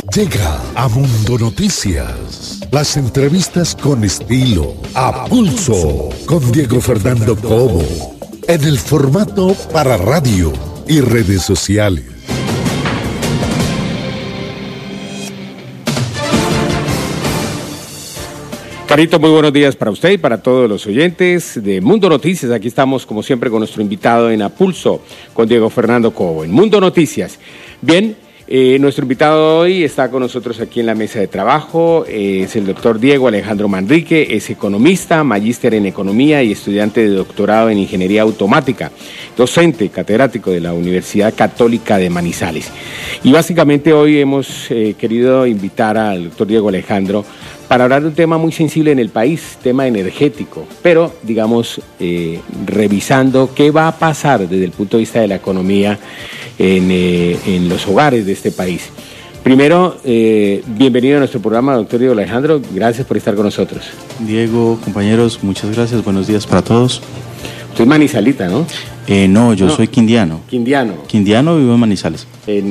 Llega a Mundo Noticias. Las entrevistas con estilo, a pulso, con Diego Fernando Cobo, en el formato para radio y redes sociales. Carito, muy buenos días para usted y para todos los oyentes de Mundo Noticias. Aquí estamos, como siempre, con nuestro invitado en A Pulso, con Diego Fernando Cobo, en Mundo Noticias. Bien, nuestro invitado hoy está con nosotros aquí en la mesa de trabajo. Es el doctor Diego Alejandro Manrique, es economista, magíster en economía y estudiante de doctorado en ingeniería automática, docente catedrático de la Universidad Católica de Manizales. Y básicamente hoy hemos querido invitar al doctor Diego Alejandro para hablar de un tema muy sensible en el país, tema energético, pero digamos revisando qué va a pasar desde el punto de vista de la economía en los hogares de este país. Primero, bienvenido a nuestro programa, doctor Diego Alejandro, gracias por estar con nosotros. Diego, compañeros, muchas gracias, buenos días para todos. Usted es manizalita, ¿no? No, yo soy quindiano. Quindiano. Quindiano, vivo en Manizales.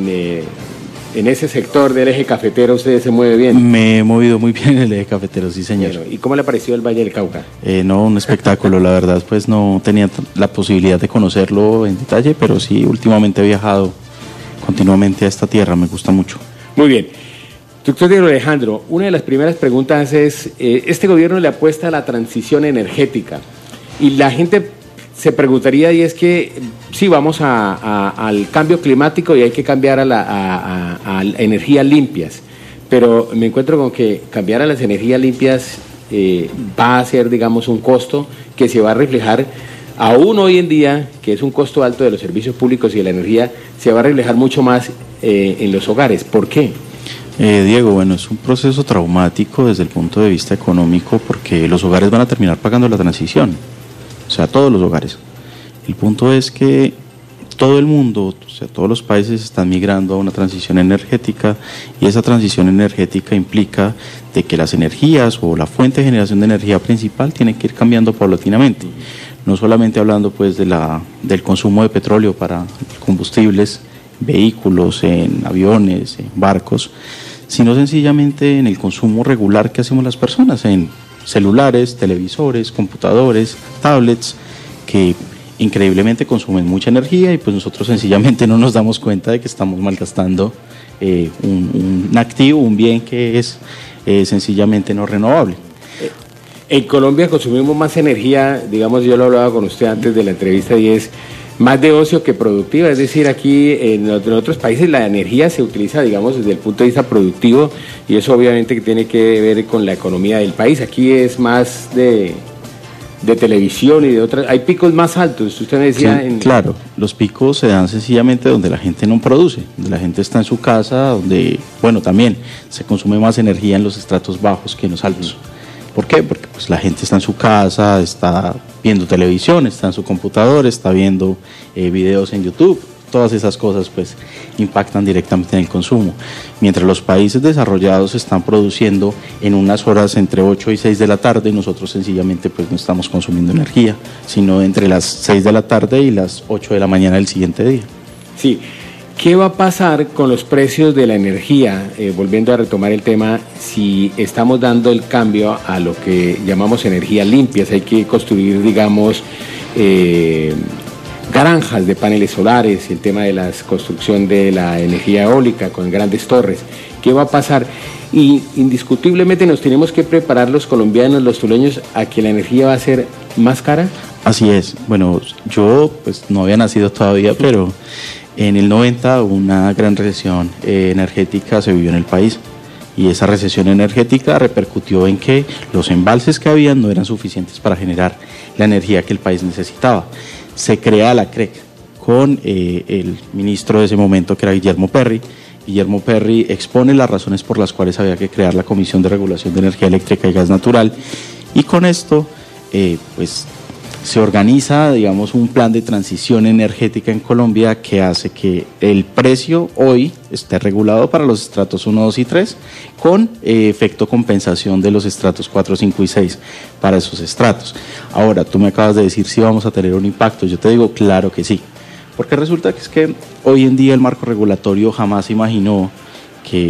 En ese sector del eje cafetero usted se mueve bien. Me he movido muy bien en el eje cafetero, sí señor. Bueno, ¿y cómo le pareció el Valle del Cauca? No, un espectáculo, la verdad, pues no tenía la posibilidad de conocerlo en detalle, pero sí, últimamente he viajado continuamente a esta tierra, me gusta mucho. Muy bien. Doctor Diego Alejandro, una de las primeras preguntas es, este gobierno le apuesta a la transición energética y la gente se preguntaría, y es que sí, vamos al cambio climático y hay que cambiar a energías limpias, pero me encuentro con que cambiar a las energías limpias va a ser, digamos, un costo que se va a reflejar, aún hoy en día, que es un costo alto de los servicios públicos y de la energía, se va a reflejar mucho más en los hogares. ¿Por qué? Diego, bueno, es un proceso traumático desde el punto de vista económico porque los hogares van a terminar pagando la transición. O sea, todos los hogares. El punto es que todo el mundo, o sea, todos los países están migrando a una transición energética y esa transición energética implica de que las energías o la fuente de generación de energía principal tiene que ir cambiando paulatinamente. No solamente hablando pues del consumo de petróleo para combustibles, vehículos, en aviones, en barcos, sino sencillamente en el consumo regular que hacemos las personas, en celulares, televisores, computadores, tablets, que increíblemente consumen mucha energía y pues nosotros sencillamente no nos damos cuenta de que estamos malgastando un activo, un bien que es sencillamente no renovable. En Colombia consumimos más energía, digamos, yo lo hablaba con usted antes de la entrevista, y es más de ocio que productiva, es decir, aquí en otros países la energía se utiliza, digamos, desde el punto de vista productivo, y eso obviamente que tiene que ver con la economía del país. Aquí es más de televisión y de otras, hay picos más altos, usted me decía. Sí, claro, los picos se dan sencillamente donde la gente no produce, donde la gente está en su casa, donde, bueno, también se consume más energía en los estratos bajos que en los altos. ¿Por qué? Porque pues la gente está en su casa, está viendo televisión, está en su computador, está viendo videos en YouTube. Todas esas cosas pues impactan directamente en el consumo. Mientras los países desarrollados están produciendo en unas horas entre 8 y 6 de la tarde, nosotros sencillamente pues no estamos consumiendo energía, sino entre las 6 de la tarde y las 8 de la mañana del siguiente día. Sí. ¿Qué va a pasar con los precios de la energía? Volviendo a retomar el tema, si estamos dando el cambio a lo que llamamos energías limpias, hay que construir, digamos, granjas de paneles solares, el tema de la construcción de la energía eólica con grandes torres. ¿Qué va a pasar? Y indiscutiblemente nos tenemos que preparar los colombianos, los tuleños, a que la energía va a ser más cara. Así es. Bueno, yo pues no había nacido todavía, pero en el 90 una gran recesión energética se vivió en el país y esa recesión energética repercutió en que los embalses que habían no eran suficientes para generar la energía que el país necesitaba. Se crea la CREC con el ministro de ese momento, que era Guillermo Perry. Guillermo Perry expone las razones por las cuales había que crear la Comisión de Regulación de Energía Eléctrica y Gas Natural, y con esto pues se organiza, digamos, un plan de transición energética en Colombia que hace que el precio hoy esté regulado para los estratos 1, 2 y 3, con efecto compensación de los estratos 4, 5 y 6 para esos estratos. Ahora, tú me acabas de decir si vamos a tener un impacto. Yo te digo, claro que sí, porque resulta que es que hoy en día el marco regulatorio jamás imaginó que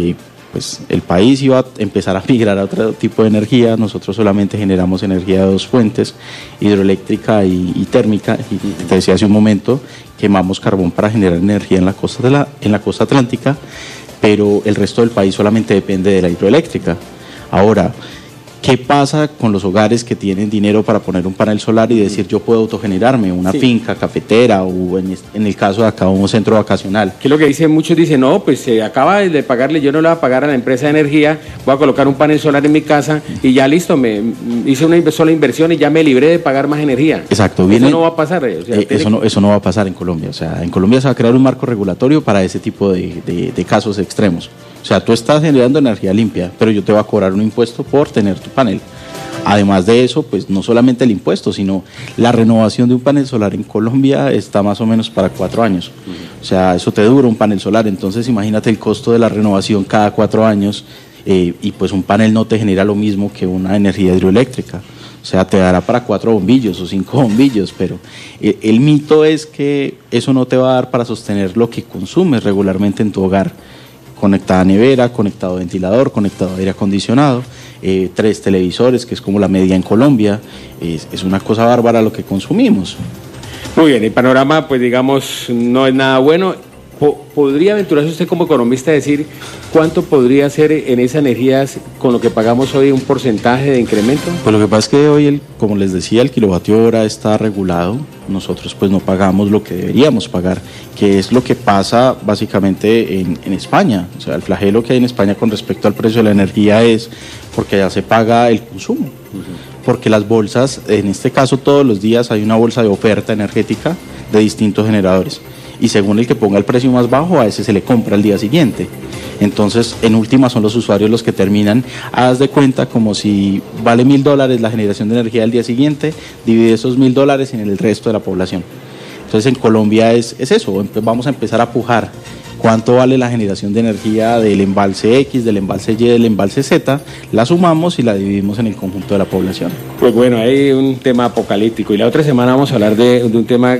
pues el país iba a empezar a migrar a otro tipo de energía. Nosotros solamente generamos energía de dos fuentes, hidroeléctrica y térmica, y te decía hace un momento, quemamos carbón para generar energía en la costa atlántica, pero el resto del país solamente depende de la hidroeléctrica. Ahora, ¿qué pasa con los hogares que tienen dinero para poner un panel solar y decir yo puedo autogenerarme una finca cafetera o en el caso de acá un centro vacacional? Que es lo que dicen, muchos dicen, no, pues se acaba de pagarle, yo no le voy a pagar a la empresa de energía, voy a colocar un panel solar en mi casa y ya listo, me hice una sola inversión y ya me libré de pagar más energía. Exacto. Eso no va a pasar. O sea, eso no va a pasar en Colombia. O sea, en Colombia se va a crear un marco regulatorio para ese tipo de casos extremos. O sea, tú estás generando energía limpia, pero yo te voy a cobrar un impuesto por tener tu panel. Además de eso, pues no solamente el impuesto, sino la renovación de un panel solar en Colombia está más o menos para 4 años. O sea, eso te dura un panel solar. Entonces, imagínate el costo de la renovación cada 4 años y pues un panel no te genera lo mismo que una energía hidroeléctrica. O sea, te dará para 4 bombillos o 5 bombillos, pero el mito es que eso no te va a dar para sostener lo que consumes regularmente en tu hogar. Conectada nevera, conectado ventilador, conectado aire acondicionado, 3 televisores, que es como la media en Colombia. Es una cosa bárbara lo que consumimos. Muy bien, el panorama, pues digamos, no es nada bueno. ¿Podría aventurarse usted como economista a decir cuánto podría ser en esas energías con lo que pagamos hoy un porcentaje de incremento? Pues lo que pasa es que hoy, como les decía, el kilovatio hora está regulado. Nosotros pues no pagamos lo que deberíamos pagar, que es lo que pasa básicamente en España. O sea, el flagelo que hay en España con respecto al precio de la energía es porque allá se paga el consumo. Porque las bolsas, en este caso todos los días hay una bolsa de oferta energética de distintos generadores. Y según el que ponga el precio más bajo, a ese se le compra al día siguiente. Entonces, en última, son los usuarios los que terminan, haz de cuenta como si vale $1.000 la generación de energía al día siguiente, divide esos $1.000 en el resto de la población. Entonces, en Colombia es eso, vamos a empezar a pujar cuánto vale la generación de energía del embalse X, del embalse Y, del embalse Z, la sumamos y la dividimos en el conjunto de la población. Pues bueno, hay un tema apocalíptico y la otra semana vamos a hablar de un tema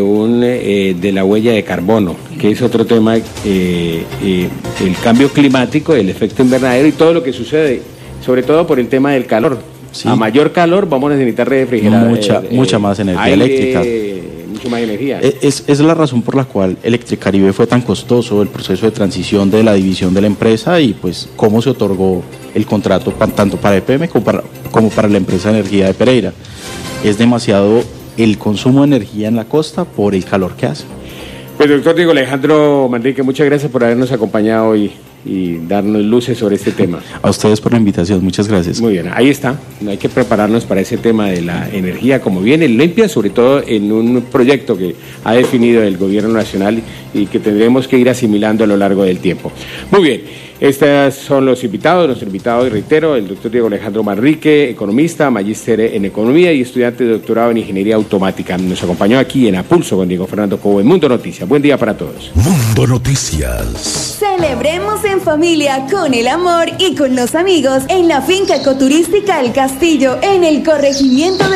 de la huella de carbono, que es otro tema, el cambio climático, el efecto invernadero y todo lo que sucede, sobre todo por el tema del calor. Sí. A mayor calor vamos a necesitar refrigerar mucha más energía eléctrica. Mucho más energía. Es la razón por la cual Electricaribe fue tan costoso, el proceso de transición de la división de la empresa y pues cómo se otorgó el contrato tanto para EPM como para la empresa de energía de Pereira. Es demasiado el consumo de energía en la costa por el calor que hace. Pues doctor Diego Alejandro Manrique, muchas gracias por habernos acompañado hoy y darnos luces sobre este tema. A ustedes por la invitación, muchas gracias. Muy bien, ahí está, hay que prepararnos para ese tema de la energía como viene limpia, sobre todo en un proyecto que ha definido el gobierno nacional y que tendremos que ir asimilando a lo largo del tiempo. Muy bien, estos son los invitados, nuestro invitado, y reitero, el doctor Diego Alejandro Manrique, economista, magíster en economía y estudiante de doctorado en ingeniería automática. Nos acompañó aquí en A Pulso con Diego Fernando Cobo en Mundo Noticias. Buen día para todos. Mundo Noticias. Celebremos en familia, con el amor y con los amigos en la finca ecoturística El Castillo, en el corregimiento de